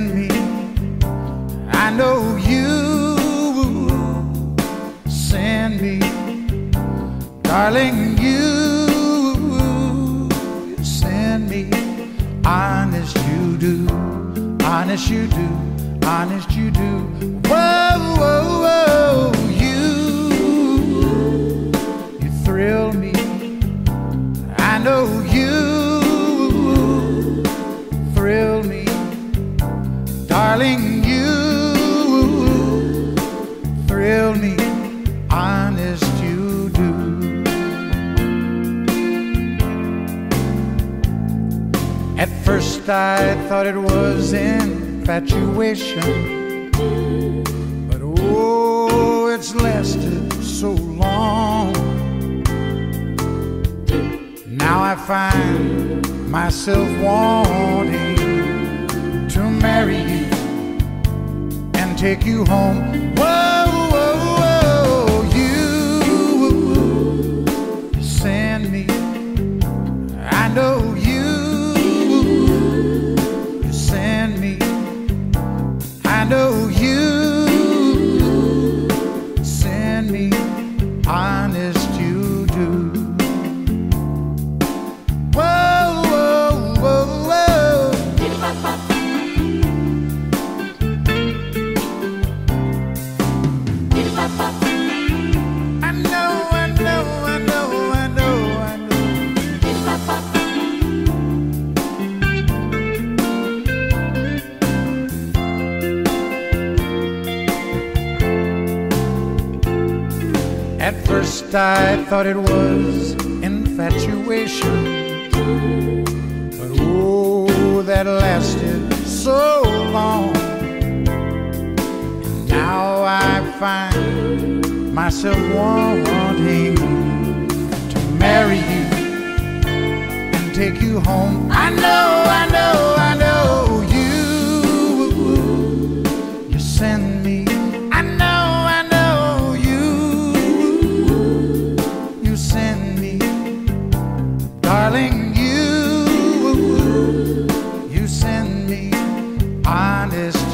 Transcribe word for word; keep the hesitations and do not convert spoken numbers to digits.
send me. I know you send me, darling. You send me. Honest you do, honest you do, honest you do. Whoa, whoa, whoa. You, you thrill me. I know you thrill me, darling. You thrill me, honest you do. At first I thought it was infatuation, but oh, it's lasted so long. Now I find myself wanting to marry you and take you home. Whoa, whoa, whoa. You send me. I know you send me. I know you send me. Honest you do. At first I thought it was infatuation, but oh, that lasted so long. And now I find myself wanting to marry you and take you home. I know, I know, I know you, you send me. I know, I know you, you send me, darling. You, you send me, honest.